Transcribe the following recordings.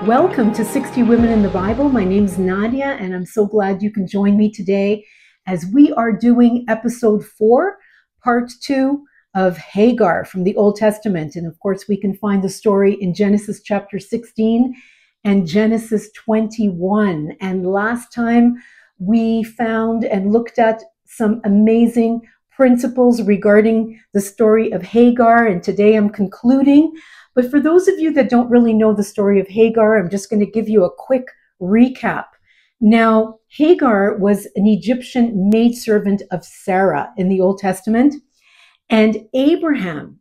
Welcome to 60 Women in the Bible. My name's Nadia, and I'm so glad you can join me today as we are doing episode 4, part 2 of Hagar from the Old Testament. And of course, we can find the story in Genesis chapter 16 and Genesis 21. And last time we found and looked at some amazing principles regarding the story of Hagar, and today I'm concluding. But for those of you that don't really know the story of Hagar, I'm just going to give you a quick recap. Now, Hagar was an Egyptian maidservant of Sarah in the Old Testament. And Abraham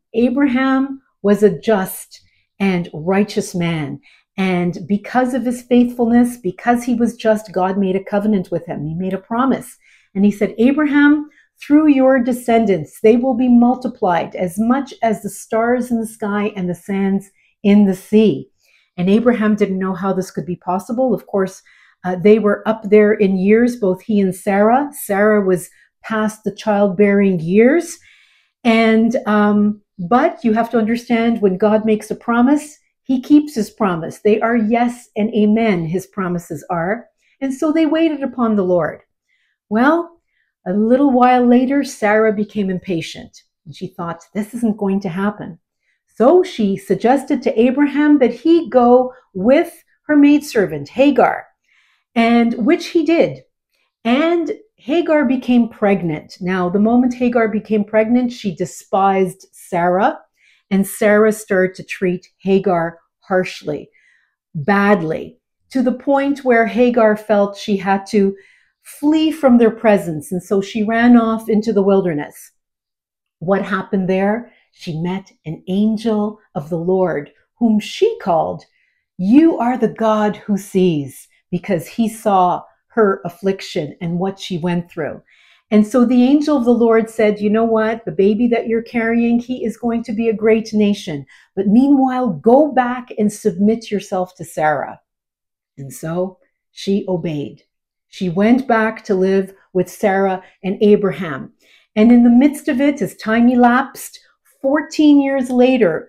was a just and righteous man. And because of his faithfulness, because he was just, God made a covenant with him. He made a promise. And he said, Abraham, through your descendants, they will be multiplied as much as the stars in the sky and the sands in the sea. And Abraham didn't know how this could be possible. Of course, they were up there in years, both he and Sarah. Sarah was past the childbearing years. And, but you have to understand, when God makes a promise, he keeps his promise. They are yes and amen, his promises are. And so they waited upon the Lord. Well, a little while later, Sarah became impatient, and she thought, this isn't going to happen. So she suggested to Abraham that he go with her maidservant, Hagar, and which he did. And Hagar became pregnant. Now, the moment Hagar became pregnant, she despised Sarah, and Sarah started to treat Hagar harshly, badly, to the point where Hagar felt she had to flee from their presence. And so she ran off into the wilderness. What happened there? She met an angel of the Lord, whom she called, "You are the God who sees," because he saw her affliction and what she went through. And so the angel of the Lord said, you know what? The baby that you're carrying, he is going to be a great nation. But meanwhile, go back and submit yourself to Sarah. And so she obeyed. She went back to live with Sarah and Abraham. And in the midst of it, as time elapsed, 14 years later,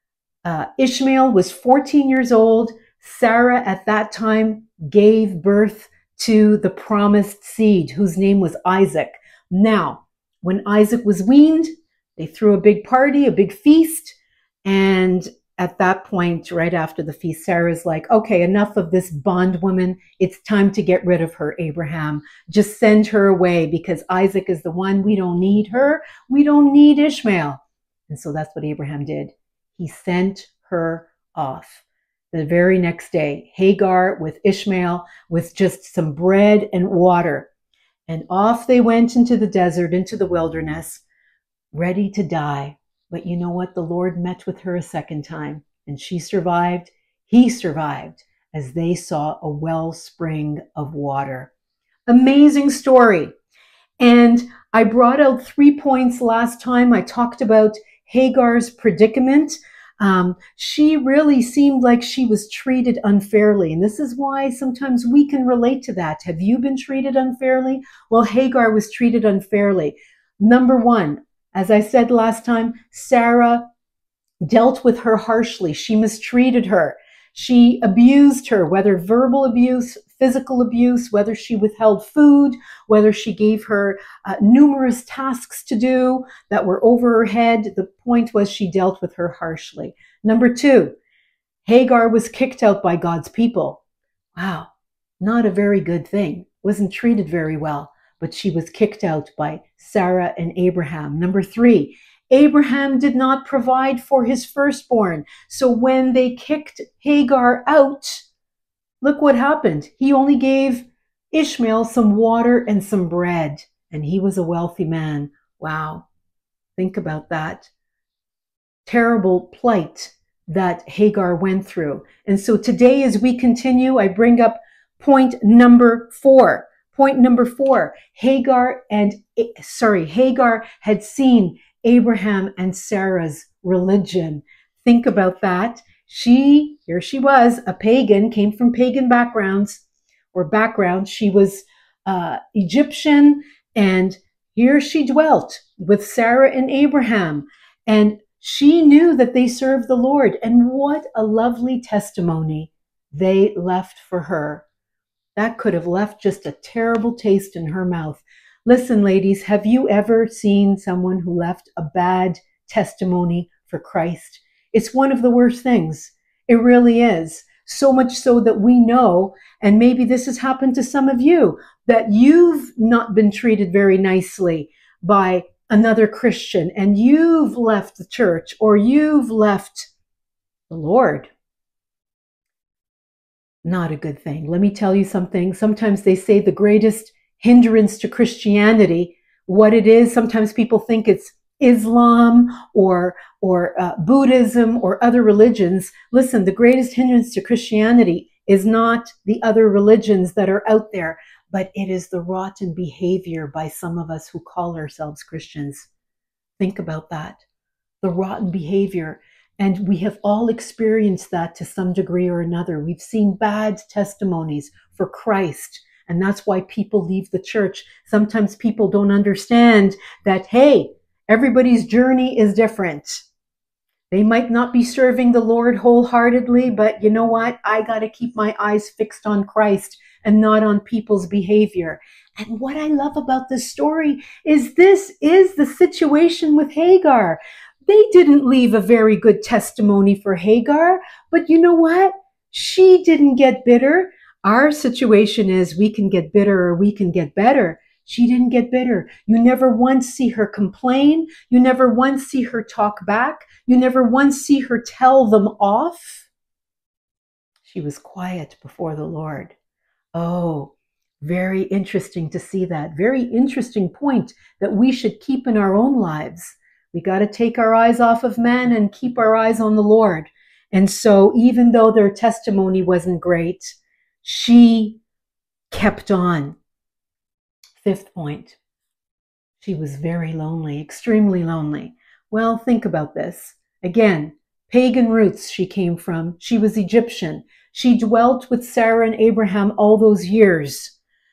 Ishmael was 14 years old. Sarah at that time gave birth to the promised seed, whose name was Isaac. Now, when Isaac was weaned, they threw a big party, a big feast, and at that point, right after the feast, Sarah's like, okay, enough of this bondwoman. It's time to get rid of her, Abraham. Just send her away, because Isaac is the one. We don't need her. We don't need Ishmael. And so that's what Abraham did. He sent her off. The very next day, Hagar with Ishmael, with just some bread and water. And off they went into the desert, into the wilderness, ready to die. But you know what? The Lord met with her a second time, and she survived. He survived, as they saw a wellspring of water. Amazing story. And I brought out 3 points last time. I talked about Hagar's predicament. She really seemed like she was treated unfairly. And this is why sometimes we can relate to that. Have you been treated unfairly? Well, Hagar was treated unfairly. Number one, as I said last time, Sarah dealt with her harshly. She mistreated her. She abused her, whether verbal abuse, physical abuse, whether she withheld food, whether she gave her numerous tasks to do that were over her head. The point was, she dealt with her harshly. Number two, Hagar was kicked out by God's people. Wow, not a very good thing. Wasn't treated very well. But she was kicked out by Sarah and Abraham. Number three, Abraham did not provide for his firstborn. So when they kicked Hagar out, look what happened. He only gave Ishmael some water and some bread, and he was a wealthy man. Wow, think about that. Terrible plight that Hagar went through. And so today, as we continue, I bring up point number 4. Point number 4, Hagar had seen Abraham and Sarah's religion. Think about that. Here she was, a pagan, came from pagan backgrounds. She was Egyptian, and here she dwelt with Sarah and Abraham. And she knew that they served the Lord. And what a lovely testimony they left for her. That could have left just a terrible taste in her mouth. Listen, ladies, have you ever seen someone who left a bad testimony for Christ? It's one of the worst things. It really is. So much so that we know, and maybe this has happened to some of you, that you've not been treated very nicely by another Christian, and you've left the church, or you've left the Lord. Not a good thing. Let me tell you something. Sometimes they say the greatest hindrance to Christianity, what it is, sometimes people think it's Islam or Buddhism or other religions. Listen, the greatest hindrance to Christianity is not the other religions that are out there, but it is the rotten behavior by some of us who call ourselves Christians. Think about that. The rotten behavior. And we have all experienced that to some degree or another. We've seen bad testimonies for Christ, and that's why people leave the church. Sometimes people don't understand that, hey, everybody's journey is different. They might not be serving the Lord wholeheartedly, but you know what? I got to keep my eyes fixed on Christ and not on people's behavior. And what I love about this story is this is the situation with Hagar. They didn't leave a very good testimony for Hagar, but you know what? She didn't get bitter. Our situation is we can get bitter or we can get better. She didn't get bitter. You never once see her complain. You never once see her talk back. You never once see her tell them off. She was quiet before the Lord. Oh, very interesting to see that. Very interesting point that we should keep in our own lives. We got to take our eyes off of man and keep our eyes on the Lord. And so even though their testimony wasn't great, she kept on. Fifth point, she was very lonely, extremely lonely. Well, think about this. Again, pagan roots she came from. She was Egyptian. She dwelt with Sarah and Abraham all those years.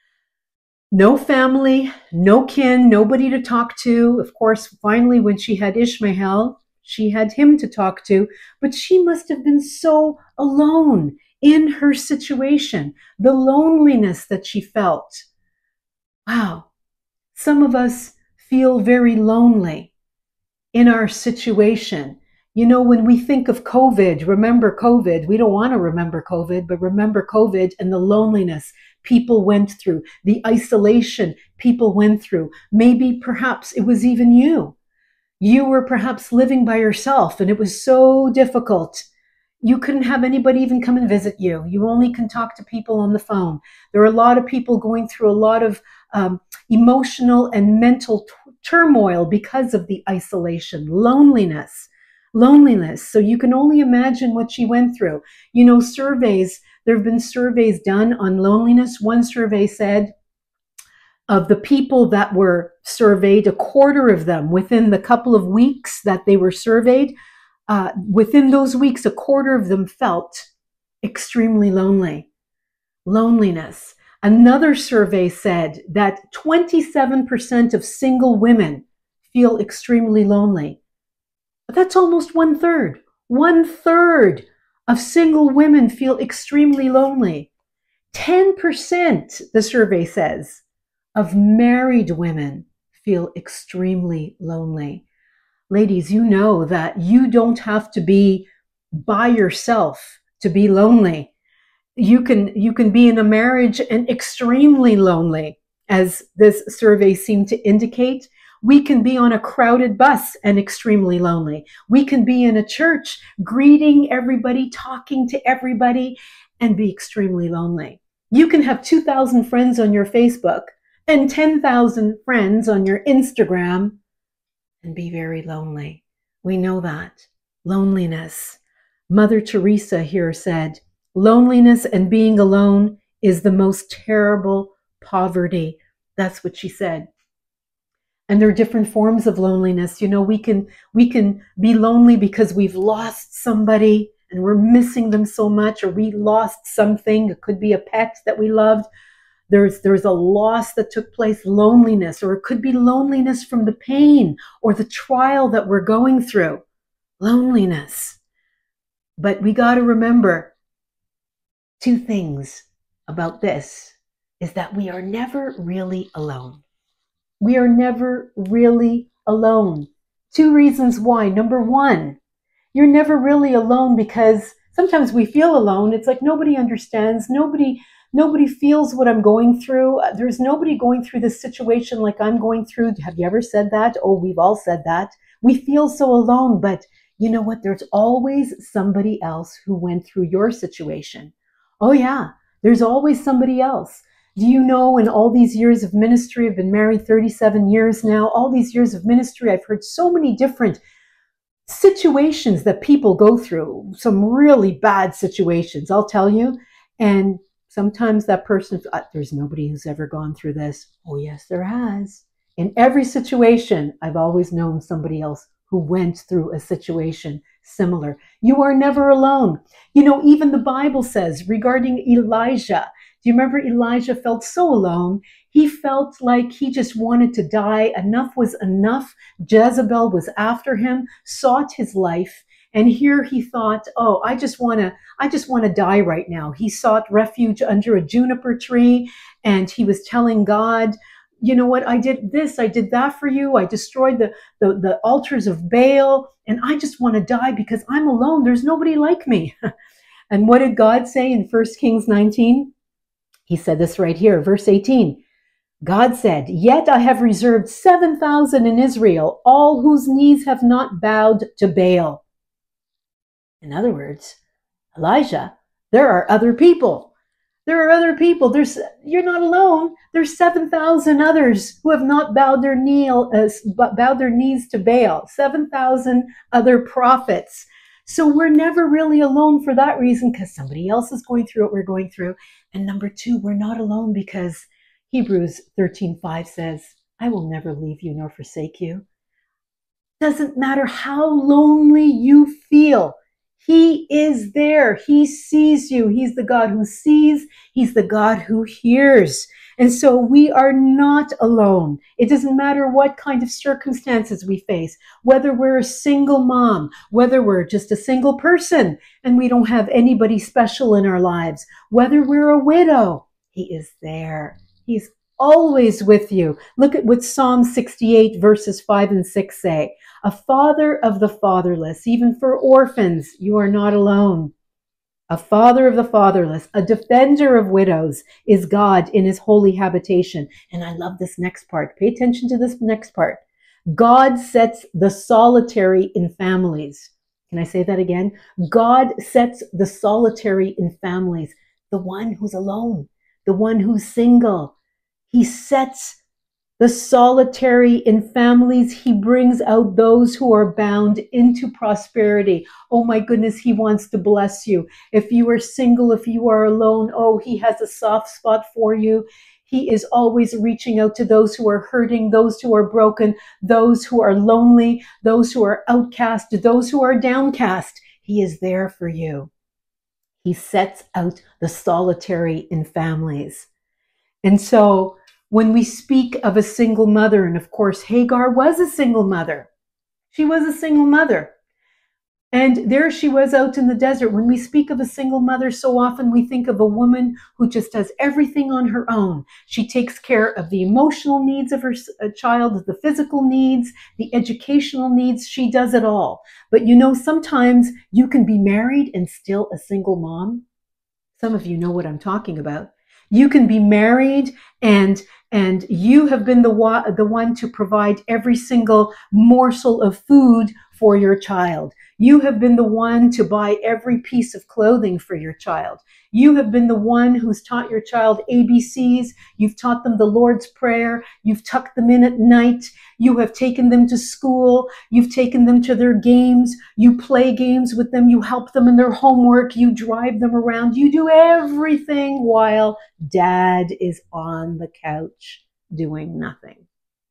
No family, no kin, nobody to talk to. Of course, finally, when she had Ishmael, she had him to talk to, but she must have been so alone in her situation, the loneliness that she felt. Wow, some of us feel very lonely in our situation. You know, when we think of COVID, remember COVID, we don't want to remember COVID, but remember COVID and the loneliness people went through, the isolation people went through. Maybe perhaps it was even you. You were perhaps living by yourself and it was so difficult. You couldn't have anybody even come and visit you. You only can talk to people on the phone. There are a lot of people going through a lot of emotional and mental turmoil because of the isolation, loneliness. So you can only imagine what she went through. You know, surveys, there have been surveys done on loneliness. One survey said of the people that were surveyed, a quarter of them within the couple of weeks that they were surveyed, within those weeks, a quarter of them felt extremely lonely. Loneliness. Another survey said that 27% of single women feel extremely lonely. But that's almost 1/3. 1/3 of single women feel extremely lonely. 10%, the survey says, of married women feel extremely lonely. Ladies, you know that you don't have to be by yourself to be lonely. You can be in a marriage and extremely lonely, as this survey seemed to indicate. We can be on a crowded bus and extremely lonely. We can be in a church greeting everybody, talking to everybody, and be extremely lonely. You can have 2,000 friends on your Facebook and 10,000 friends on your Instagram and be very lonely. We know that. Loneliness. Mother Teresa here said, loneliness and being alone is the most terrible poverty. That's what she said. And there are different forms of loneliness. You know, we can be lonely because we've lost somebody and we're missing them so much, or we lost something. It could be a pet that we loved. There's a loss that took place, loneliness, or it could be loneliness from the pain or the trial that we're going through. Loneliness. But we got to remember two things about this is that we are never really alone. We are never really alone. Two reasons why. Number one, you're never really alone because sometimes we feel alone. It's like nobody understands. Nobody feels what I'm going through. There's nobody going through this situation like I'm going through. Have you ever said that? Oh, we've all said that. We feel so alone, but you know what? There's always somebody else who went through your situation. Oh yeah, there's always somebody else. Do you know, in all these years of ministry, I've been married 37 years now, all these years of ministry, I've heard so many different situations that people go through, some really bad situations, I'll tell you. And sometimes that person, there's nobody who's ever gone through this. Oh yes, there has. In every situation, I've always known somebody else who went through a situation similar. You are never alone. You know, even the Bible says regarding Elijah, do you remember Elijah felt so alone? He felt like he just wanted to die. Enough was enough. Jezebel was after him, sought his life. And here he thought, oh, I just want to die right now. He sought refuge under a juniper tree, and he was telling God, you know what, I did this, I did that for you. I destroyed the altars of Baal, and I just want to die because I'm alone. There's nobody like me. And what did God say in 1 Kings 19? He said this right here, verse 18. God said, yet I have reserved 7,000 in Israel, all whose knees have not bowed to Baal. In other words, Elijah, there are other people. There are other people. You're not alone. There's 7,000 others who have not bowed their knees to Baal. 7,000 other prophets. So we're never really alone for that reason, because somebody else is going through what we're going through. And number two, we're not alone because Hebrews 13:5 says, I will never leave you nor forsake you. Doesn't matter how lonely you feel. He is there. He sees you. He's the God who sees. He's the God who hears. And so we are not alone. It doesn't matter what kind of circumstances we face, whether we're a single mom, whether we're just a single person and we don't have anybody special in our lives, whether we're a widow, he is there. He's always with you. Look at what Psalm 68 verses 5 and 6 say. A father of the fatherless, even for orphans, you are not alone. A father of the fatherless, a defender of widows is God in his holy habitation. And I love this next part. Pay attention to this next part. God sets the solitary in families. Can I say that again? God sets the solitary in families. The one who's alone, the one who's single. He sets the solitary in families. He brings out those who are bound into prosperity. Oh my goodness, he wants to bless you. If you are single, if you are alone, oh, he has a soft spot for you. He is always reaching out to those who are hurting, those who are broken, those who are lonely, those who are outcast, those who are downcast. He is there for you. He sets out the solitary in families. And so when we speak of a single mother, and of course, Hagar was a single mother. She was a single mother. And there she was out in the desert. When we speak of a single mother, so often we think of a woman who just does everything on her own. She takes care of the emotional needs of her child, the physical needs, the educational needs. She does it all. But you know, sometimes you can be married and still a single mom. Some of you know what I'm talking about. You can be married and you have been the one to provide every single morsel of food for your child. You have been the one to buy every piece of clothing for your child. You have been the one who's taught your child ABCs. You've taught them the Lord's Prayer. You've tucked them in at night. You have taken them to school. You've taken them to their games. You play games with them. You help them in their homework. You drive them around. You do everything while dad is on the couch doing nothing.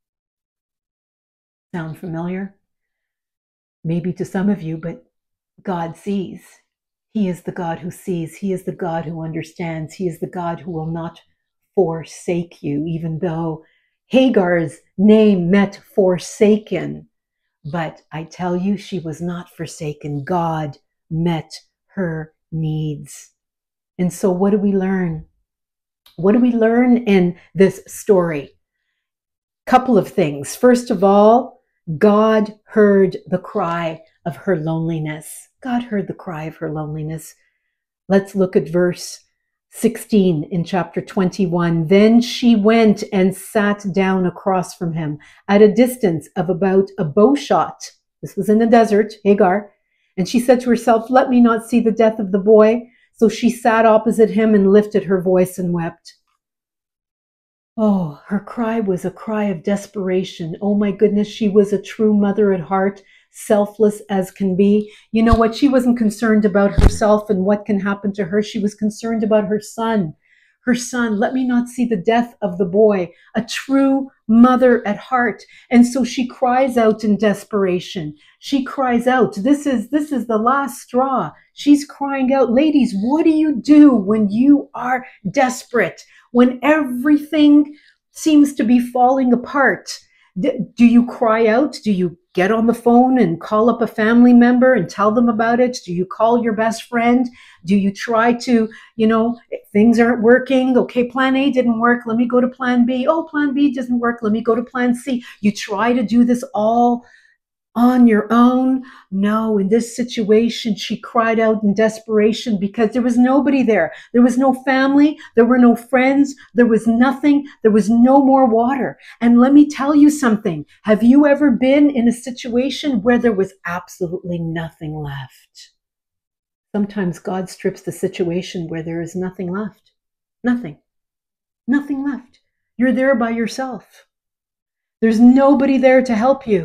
Sound familiar? Maybe to some of you, but God sees. He is the God who sees. He is the God who understands. He is the God who will not forsake you, even though Hagar's name meant forsaken. But I tell you, she was not forsaken. God met her needs. And so what do we learn? What do we learn in this story? Couple of things. First of all, God heard the cry of her loneliness. God heard the cry of her loneliness. Let's look at verse 16 in chapter 21. Then she went and sat down across from him at a distance of about a bow shot. This was in the desert, Hagar. And she said to herself, let me not see the death of the boy. So she sat opposite him and lifted her voice and wept. Oh, her cry was a cry of desperation. Oh my goodness, she was a true mother at heart, selfless as can be. You know what? She wasn't concerned about herself and what can happen to her. She was concerned about her son. Her son, let me not see the death of the boy, a true mother at heart. And so she cries out in desperation. She cries out. This is the last straw. She's crying out, ladies, what do you do when you are desperate? When everything seems to be falling apart? Do you cry out? Do you get on the phone and call up a family member and tell them about it? Do you call your best friend? Do you try to, things aren't working. Okay, plan A didn't work. Let me go to plan B. Oh, plan B doesn't work. Let me go to plan C. You try to do this all on your own? No, in this situation, she cried out in desperation because there was nobody there. There was no family. There were no friends. There was nothing. There was no more water. And let me tell you something. Have you ever been in a situation where there was absolutely nothing left? Sometimes God strips the situation where there is nothing left. Nothing. Nothing left. You're there by yourself. There's nobody there to help you.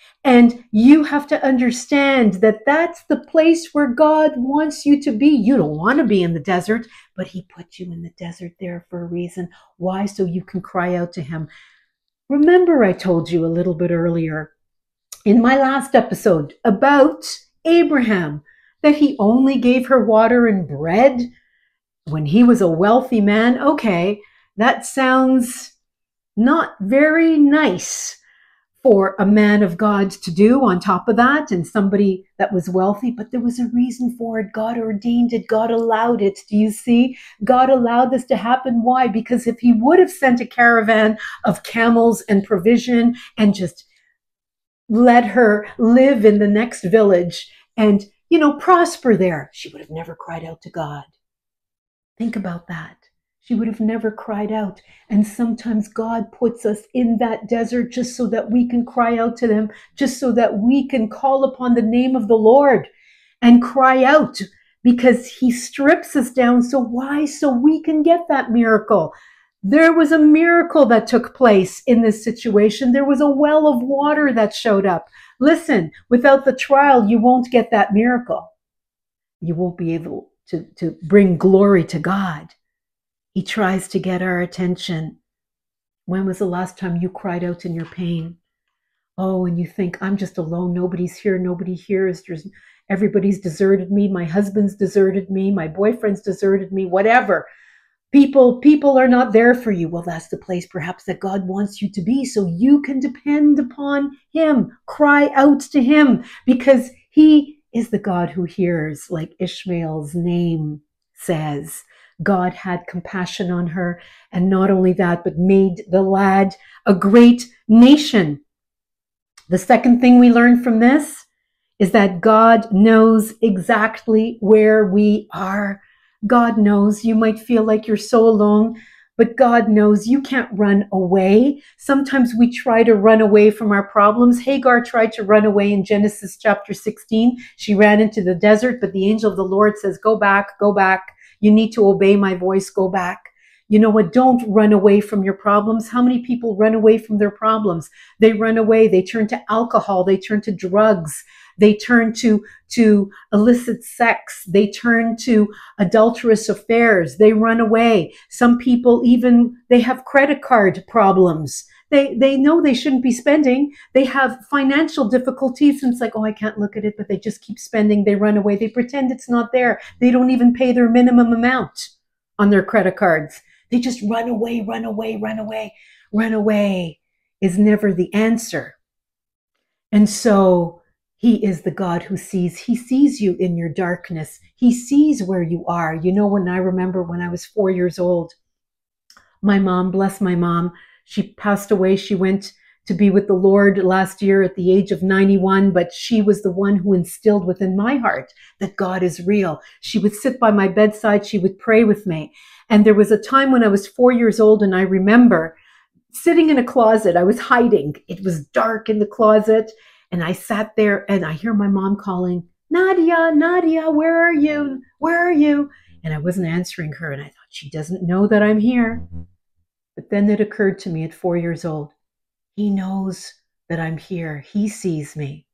And you have to understand that that's the place where God wants you to be. You don't want to be in the desert, but he put you in the desert there for a reason. Why? So you can cry out to him. Remember, I told you a little bit earlier in my last episode about Abraham, that he only gave her water and bread when he was a wealthy man. Okay, that sounds not very nice for a man of God to do on top of that, and somebody that was wealthy, but there was a reason for it. God ordained it. God allowed it. Do you see? God allowed this to happen. Why? Because if he would have sent a caravan of camels and provision and just let her live in the next village and, prosper there, she would have never cried out to God. Think about that. She would have never cried out. And sometimes God puts us in that desert just so that we can cry out to him, just so that we can call upon the name of the Lord and cry out, because he strips us down. So why? So we can get that miracle. There was a miracle that took place in this situation. There was a well of water that showed up. Listen, without the trial, you won't get that miracle. You won't be able to bring glory to God. He tries to get our attention. When was the last time you cried out in your pain? Oh, and you think, I'm just alone. Nobody's here. Nobody hears. Everybody's deserted me. My husband's deserted me. My boyfriend's deserted me. Whatever. People are not there for you. Well, that's the place perhaps that God wants you to be, so you can depend upon him. Cry out to him, because he is the God who hears, like Ishmael's name says. God had compassion on her, and not only that, but made the lad a great nation. The second thing we learn from this is that God knows exactly where we are. God knows. You might feel like you're so alone, but God knows. You can't run away. Sometimes we try to run away from our problems. Hagar tried to run away in Genesis chapter 16. She ran into the desert, but the angel of the Lord says, go back, go back. You need to obey my voice. Go back. You know what? Don't run away from your problems. How many people run away from their problems? They run away. They turn to alcohol. They turn to drugs. They turn to illicit sex. They turn to adulterous affairs. They run away. Some people even, they have credit card problems. They know they shouldn't be spending. They have financial difficulties, and it's like, oh, I can't look at it, but they just keep spending. They run away. They pretend it's not there. They don't even pay their minimum amount on their credit cards. They just run away, run away, run away. Run away is never the answer. And so He is the God who sees. He sees you in your darkness. He sees where you are. You know, when I remember when I was 4 years old, my mom, bless my mom, she passed away. She went to be with the Lord last year at the age of 91, but she was the one who instilled within my heart that God is real. She would sit by my bedside. She would pray with me. And there was a time when I was 4 years old, and I remember sitting in a closet. I was hiding. It was dark in the closet. And I sat there and I hear my mom calling, Nadia, Nadia, where are you? Where are you? And I wasn't answering her. And I thought, she doesn't know that I'm here. But then it occurred to me at 4 years old, he knows that I'm here. He sees me.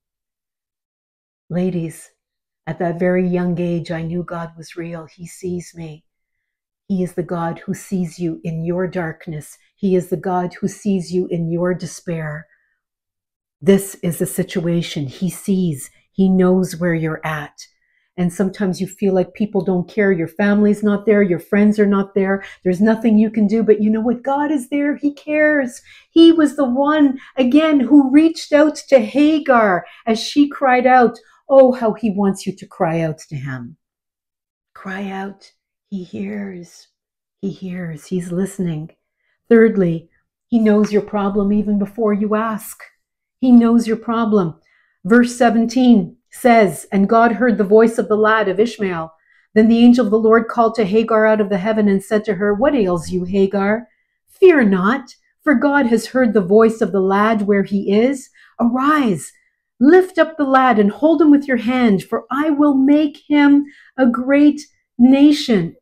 Ladies, at that very young age, I knew God was real. He sees me. He is the God who sees you in your darkness. He is the God who sees you in your despair. This is the situation. He sees. He knows where you're at. And sometimes you feel like people don't care. Your family's not there. Your friends are not there. There's nothing you can do. But you know what? God is there. He cares. He was the one, again, who reached out to Hagar as she cried out. Oh, how he wants you to cry out to him. Cry out. He hears. He hears. He's listening. Thirdly, he knows your problem even before you ask. He knows your problem. Verse 17 says, and God heard the voice of the lad of Ishmael. Then the angel of the Lord called to Hagar out of the heaven and said to her, what ails you, Hagar? Fear not, for God has heard the voice of the lad where he is. Arise, lift up the lad and hold him with your hand, for I will make him a great nation.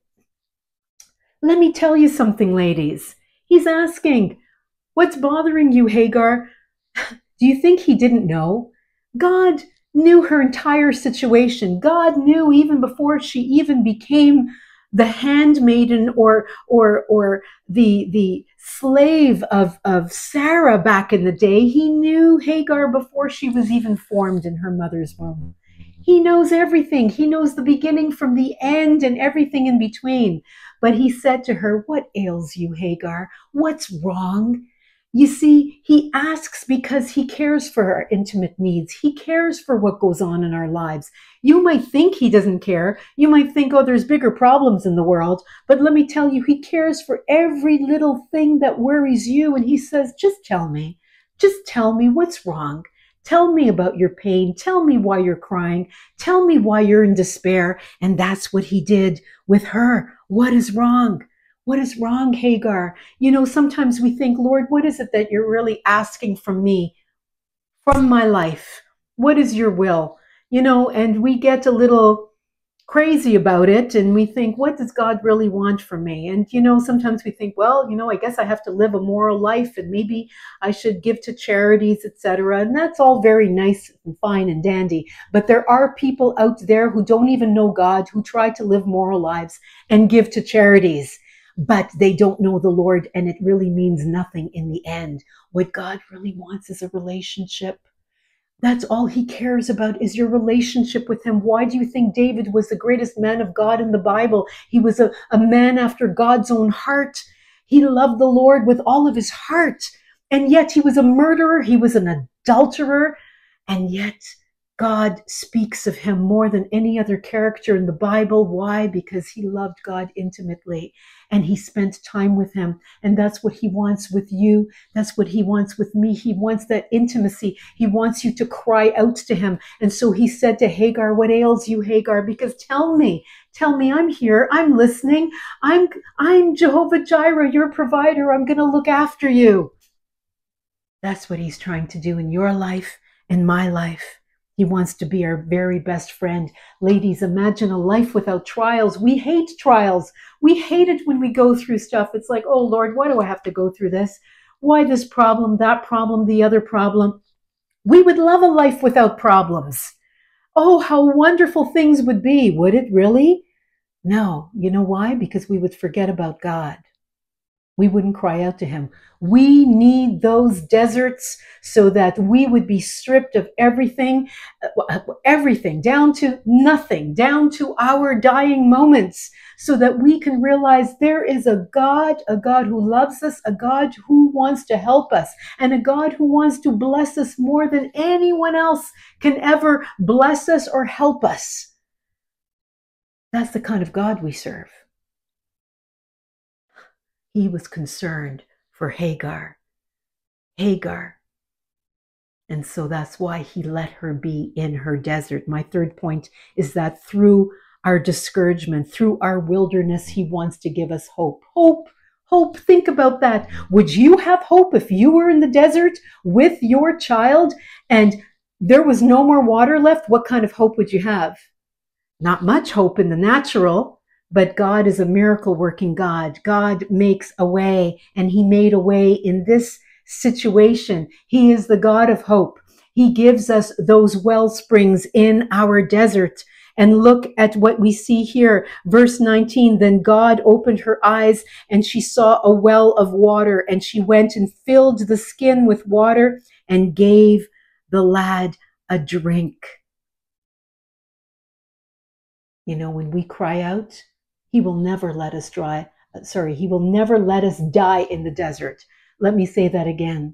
Let me tell you something, ladies. He's asking, what's bothering you, Hagar? Do you think he didn't know? God knew her entire situation. God knew even before she even became the handmaiden or the slave of Sarah back in the day. He knew Hagar before she was even formed in her mother's womb. He knows everything. He knows the beginning from the end and everything in between. But he said to her, what ails you, Hagar? What's wrong? You see, he asks because he cares for our intimate needs. He cares for what goes on in our lives. You might think he doesn't care. You might think, oh, there's bigger problems in the world. But let me tell you, he cares for every little thing that worries you. And he says, just tell me. Just tell me what's wrong. Tell me about your pain. Tell me why you're crying. Tell me why you're in despair. And that's what he did with her. What is wrong? What is wrong, Hagar? You know, sometimes we think, Lord, what is it that you're really asking from me, from my life? What is your will? You know, and we get a little crazy about it and we think, what does God really want from me? And, you know, sometimes we think, well, you know, I guess I have to live a moral life and maybe I should give to charities, etc. And that's all very nice and fine and dandy. But there are people out there who don't even know God, who try to live moral lives and give to charities. But they don't know the Lord, and it really means nothing in the end. What God really wants is a relationship. That's all he cares about, is your relationship with him. Why do you think David was the greatest man of God in the Bible? He was a man after God's own heart. He loved the Lord with all of his heart. And yet he was a murderer. He was an adulterer. And yet God speaks of him more than any other character in the Bible. Why? Because he loved God intimately and he spent time with him. And that's what he wants with you. That's what he wants with me. He wants that intimacy. He wants you to cry out to him. And so he said to Hagar, what ails you, Hagar? Because tell me, I'm here. I'm listening. I'm Jehovah Jireh, your provider. I'm going to look after you. That's what he's trying to do in your life and my life. He wants to be our very best friend. Ladies, imagine a life without trials. We hate trials. We hate it when we go through stuff. It's like, oh, Lord, why do I have to go through this? Why this problem, that problem, the other problem? We would love a life without problems. Oh, how wonderful things would be. Would it really? No. You know why? Because we would forget about God. we wouldn't cry out to him. We need those deserts so that we would be stripped of everything, everything, down to nothing, down to our dying moments, so that we can realize there is a God who loves us, a God who wants to help us, and a God who wants to bless us more than anyone else can ever bless us or help us. That's the kind of God we serve. He was concerned for Hagar. And so that's why he let her be in her desert. My third point is that through our discouragement, through our wilderness, he wants to give us hope. Hope. Think about that. Would you have hope if you were in the desert with your child and there was no more water left? What kind of hope would you have? Not much hope in the natural. But God is a miracle working God. God makes a way, and he made a way in this situation. He is the God of hope. He gives us those well springs in our desert. And look at what we see here. Verse 19, then God opened her eyes and she saw a well of water, and she went and filled the skin with water and gave the lad a drink. You know, when we cry out, he will never let us he will never let us die in the desert. Let me say that again.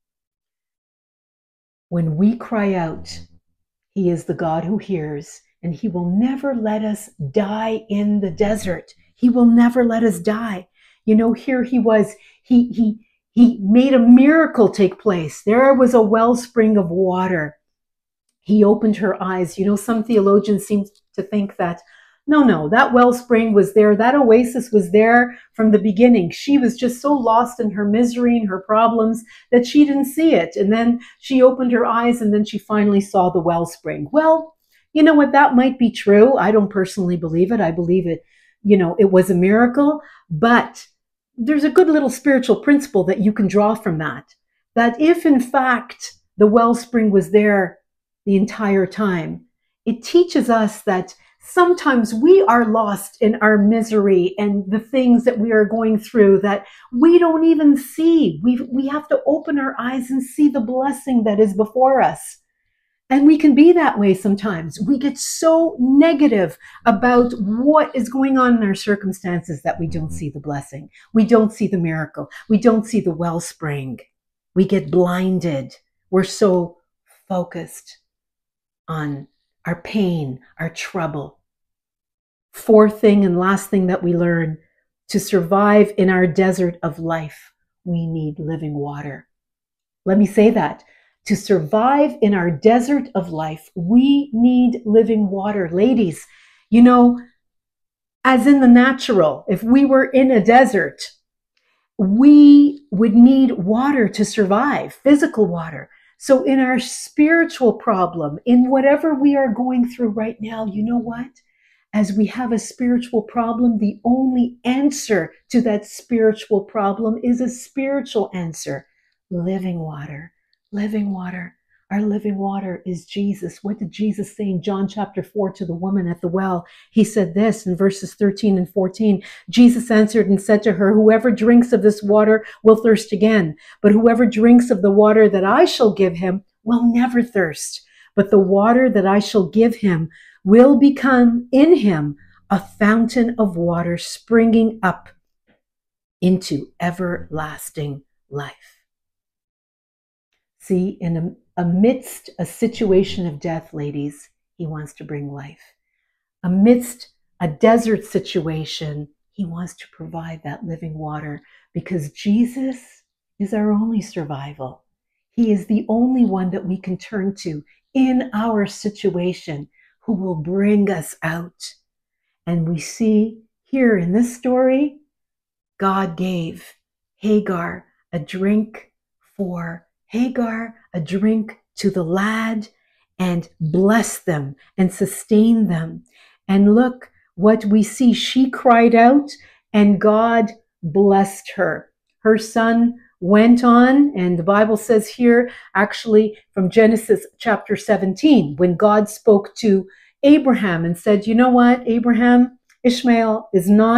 When we cry out, he is the God who hears, and he will never let us die in the desert. He will never let us die. You know, here he was, he made a miracle take place. There was a wellspring of water. He opened her eyes. You know, some theologians seem to think that no, that wellspring was there. That oasis was there from the beginning. She was just so lost in her misery and her problems that she didn't see it. And then she opened her eyes and then she finally saw the wellspring. Well, you know what? That might be true. I don't personally believe it. I believe it, you know, it was a miracle. But there's a good little spiritual principle that you can draw from that. That if in fact the wellspring was there the entire time, it teaches us that sometimes we are lost in our misery and the things that we are going through that we don't even see. We have to open our eyes and see the blessing that is before us. And we can be that way sometimes. We get so negative about what is going on in our circumstances that we don't see the blessing. We don't see the miracle. We don't see the wellspring. We get blinded. We're so focused on our pain, our trouble. Fourth thing and last thing that we learn, to survive in our desert of life, we need living water. Let me say that. To survive in our desert of life, we need living water. Ladies, you know, as in the natural, if we were in a desert, we would need water to survive, physical water. So in our spiritual problem, in whatever we are going through right now, you know what? As we have a spiritual problem, the only answer to that spiritual problem is a spiritual answer. Living water. Living water. Our living water is Jesus. What did Jesus say in John chapter 4 to the woman at the well? He said this in verses 13 and 14. Jesus answered and said to her, whoever drinks of this water will thirst again. But whoever drinks of the water that I shall give him will never thirst. But the water that I shall give him will become in him a fountain of water springing up into everlasting life. See, amidst a situation of death, ladies, he wants to bring life. Amidst a desert situation, he wants to provide that living water because Jesus is our only survival. He is the only one that we can turn to in our situation who will bring us out. And we see here in this story, God gave Hagar a drink for Hagar, a drink to the lad, and blessed them and sustained them. And look what we see. She cried out and God blessed her. Her son went on, and the Bible says here, actually from Genesis chapter 17, when God spoke to Abraham and said, you know what, Abraham, Ishmael is not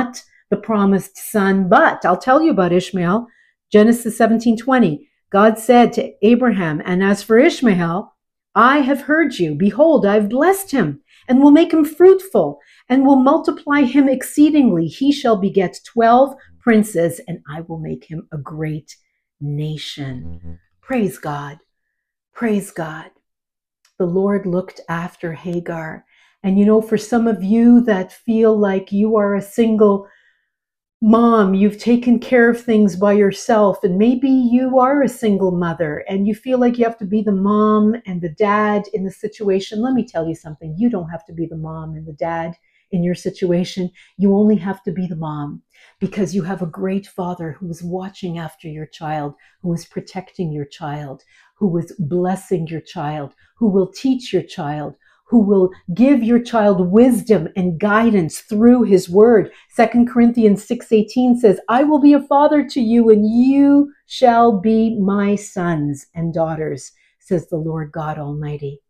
the promised son. But I'll tell you about Ishmael. Genesis 17:20. God said to Abraham, and as for Ishmael, I have heard you. Behold, I have blessed him and will make him fruitful and will multiply him exceedingly. He shall beget 12 princes, and I will make him a great nation. Praise God. Praise God. The Lord looked after Hagar. And you know, for some of you that feel like you are a single mom, you've taken care of things by yourself, and maybe you are a single mother and you feel like you have to be the mom and the dad in the situation. Let me tell you something. You don't have to be the mom and the dad in your situation. You only have to be the mom, because you have a great father who is watching after your child, who is protecting your child, who is blessing your child, who will teach your child, who will give your child wisdom and guidance through his word. 2 Corinthians 6:18 says, I will be a father to you, and you shall be my sons and daughters, says the Lord God Almighty.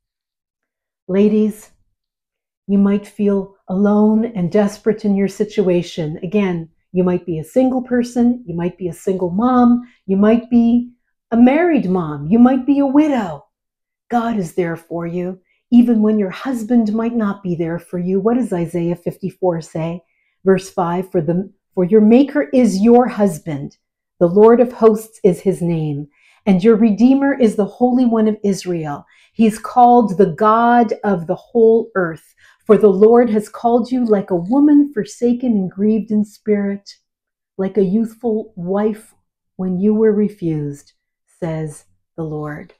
Ladies, you might feel alone and desperate in your situation. Again, you might be a single person, you might be a single mom, you might be a married mom, you might be a widow. God is there for you, even when your husband might not be there for you. What does Isaiah 54 say? Verse 5, for your maker is your husband, the Lord of hosts is his name, and your Redeemer is the Holy One of Israel. He's called the God of the whole earth. For the Lord has called you like a woman forsaken and grieved in spirit, like a youthful wife when you were refused, says the Lord.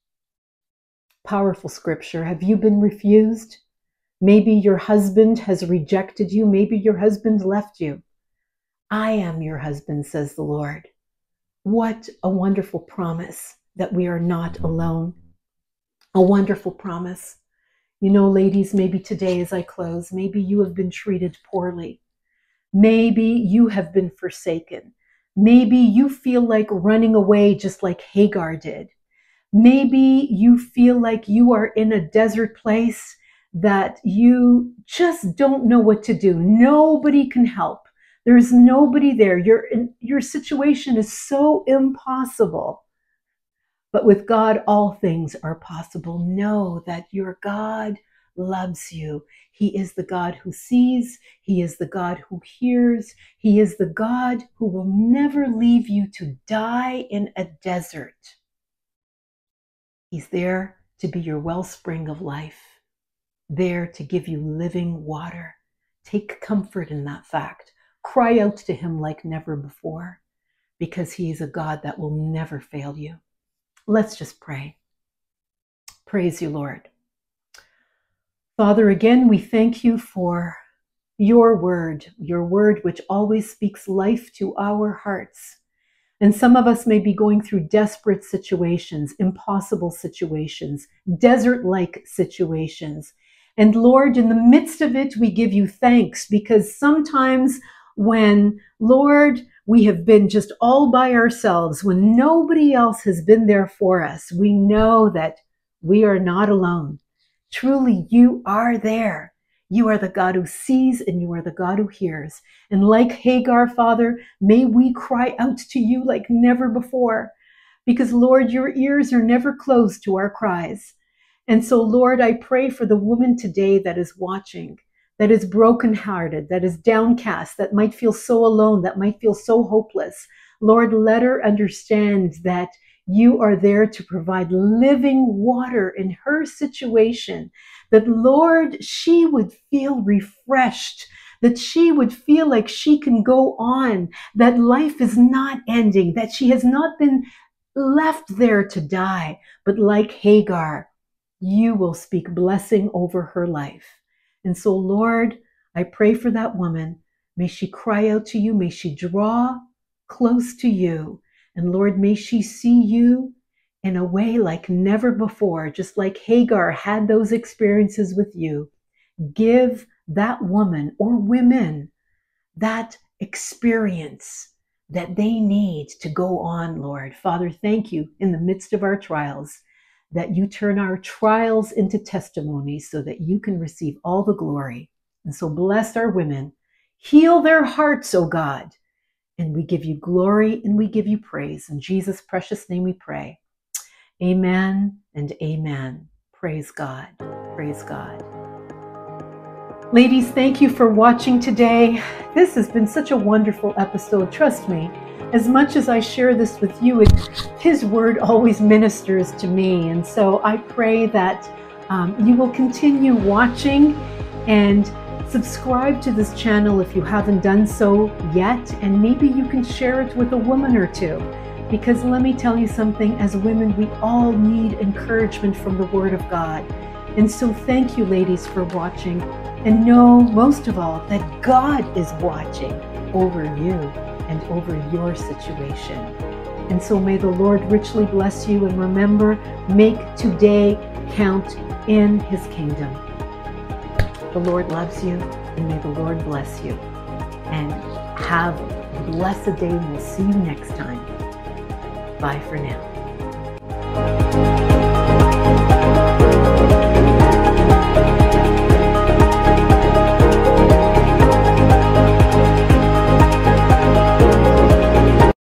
Powerful scripture. Have you been refused? Maybe your husband has rejected you. Maybe your husband left you. I am your husband, says the Lord. What a wonderful promise that we are not alone. A wonderful promise. You know, ladies, maybe today as I close, maybe you have been treated poorly. Maybe you have been forsaken. Maybe you feel like running away just like Hagar did. Maybe you feel like you are in a desert place that you just don't know what to do. Nobody can help. There's nobody there. Your situation is so impossible. But with God, all things are possible. Know that your God loves you. He is the God who sees. He is the God who hears. He is the God who will never leave you to die in a desert. He's there to be your wellspring of life, there to give you living water. Take comfort in that fact. Cry out to him like never before, because he is a God that will never fail you. Let's just pray. Praise you, Lord. Father, again, we thank you for your word which always speaks life to our hearts. And some of us may be going through desperate situations, impossible situations, desert-like situations. And Lord, in the midst of it, we give you thanks, because sometimes when, Lord, we have been just all by ourselves, when nobody else has been there for us, we know that we are not alone. Truly, you are there. You are the God who sees, and you are the God who hears. And like Hagar, Father, may we cry out to you like never before, because, Lord, your ears are never closed to our cries. And so, Lord, I pray for the woman today that is watching, that is brokenhearted, that is downcast, that might feel so alone, that might feel so hopeless. Lord, let her understand that you are there to provide living water in her situation, that, Lord, she would feel refreshed, that she would feel like she can go on, that life is not ending, that she has not been left there to die, but like Hagar, you will speak blessing over her life. And so, Lord, I pray for that woman. May she cry out to you. May she draw close to you. And Lord, may she see you in a way like never before, just like Hagar had those experiences with you. Give that woman or women that experience that they need to go on, Lord. Father, thank you in the midst of our trials, that you turn our trials into testimonies so that you can receive all the glory. And so bless our women Heal their hearts, O God. And we give you glory and we give you praise. In Jesus' precious name we pray. Amen and amen. Praise God. Praise God. Ladies, thank you for watching today. This has been such a wonderful episode. Trust me, as much as I share this with you, His word always ministers to me. And so I pray that you will continue watching and subscribe to this channel if you haven't done so yet. And maybe you can share it with a woman or two. Because let me tell you something, as women, we all need encouragement from the Word of God. And so thank you, ladies, for watching. And know, most of all, that God is watching over you and over your situation. And so may the Lord richly bless you. And remember, make today count in His kingdom. The Lord loves you, and may the Lord bless you. And have a blessed day, and we'll see you next time. Bye for now.